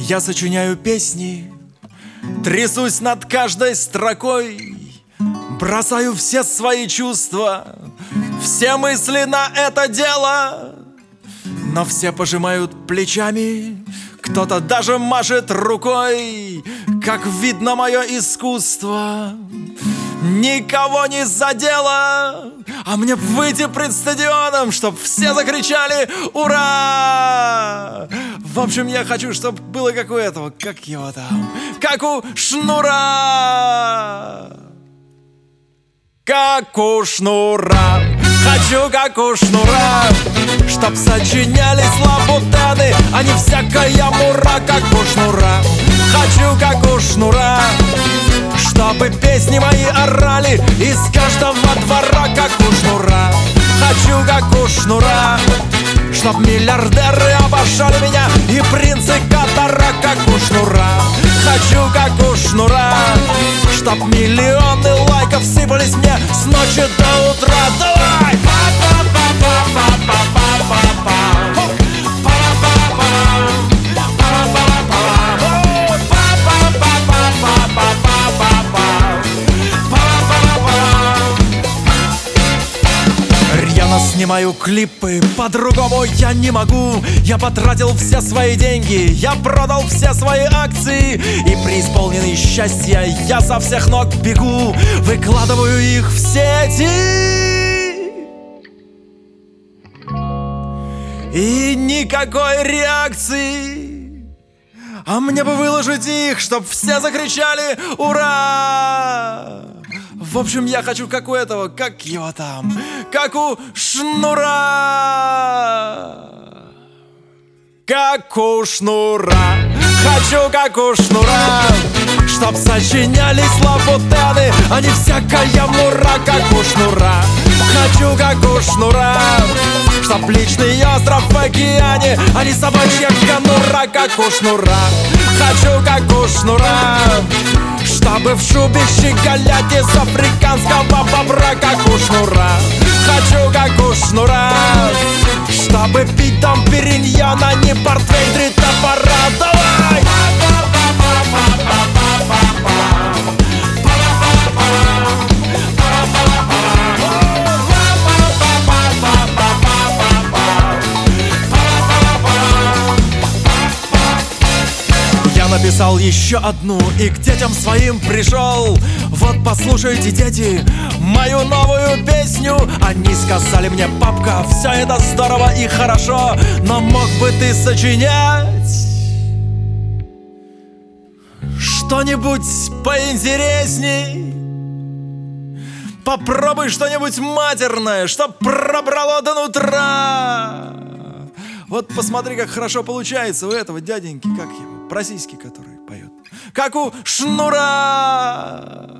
Я сочиняю песни, трясусь над каждой строкой, бросаю все свои чувства, все мысли на это дело. Но все пожимают плечами, кто-то даже машет рукой. Как видно, мое искусство никого не задело. А мне выйти пред стадионом, чтоб все закричали «Ура!». В общем, я хочу, чтоб было как у этого, как его там, как у Шнура. Как у Шнура, хочу как у Шнура, чтоб сочинялись лабутены, а не всякая мура. Как у Шнура, хочу как у Шнура, чтобы песни мои орали из каждого двора. Как у Шнура, хочу как у Шнура, чтоб миллиардеры обожали меня и принцы Катара. Как у Шнура, хочу как у Шнура, чтоб миллионы лайков сыпались мне с ночи до утра. Давай! Рьяно снимаю клипы, по-другому я не могу. Я потратил все свои деньги, я продал все свои акции, и преисполненный счастья я со всех ног бегу, выкладываю их в сети. И никакой реакции. А мне бы выложить их, чтоб все закричали «Ура!». В общем, я хочу как у этого, как его там, как у Шнура. Как у Шнура, хочу как у Шнура, чтоб сочинялись лабутены, а не всякая мура. Как у Шнура, хочу как у Шнура, чтоб личный остров в океане, а не собачья конура. Как у Шнура, хочу как у Шнура, чтобы в шубе щеголять из африканского бобра. Как у Шнура, хочу как у Шнура, чтобы пить дом Периньон, а не портвейн три топора. Давай! Написал еще одну и к детям своим пришел. Вот послушайте, дети, мою новую песню. Они сказали мне: папка, все это здорово и хорошо, но мог бы ты сочинять что-нибудь поинтересней. Попробуй что-нибудь матерное, чтоб пробрало до нутра. Вот посмотри, как хорошо получается у этого дяденьки, как его, российский, который поет. Как у Шнура.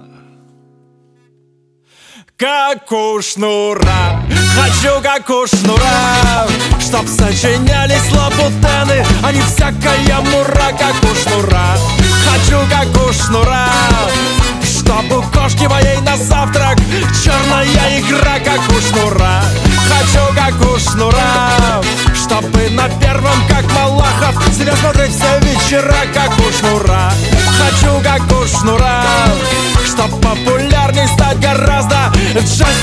Как у Шнура, хочу как у Шнура, чтоб сочинялись лабутены, а не всякая мура. Как у Шнура, хочу как у Шнура, чтоб у кошки моей на завтрак черная икра. Как у Шнура, хочу как у Шнура, чтобы на первом, как Малахов, себя смотреть все вечера. Как у Шнура, хочу как у Шнура, чтоб популярней стать гораздо. Джаз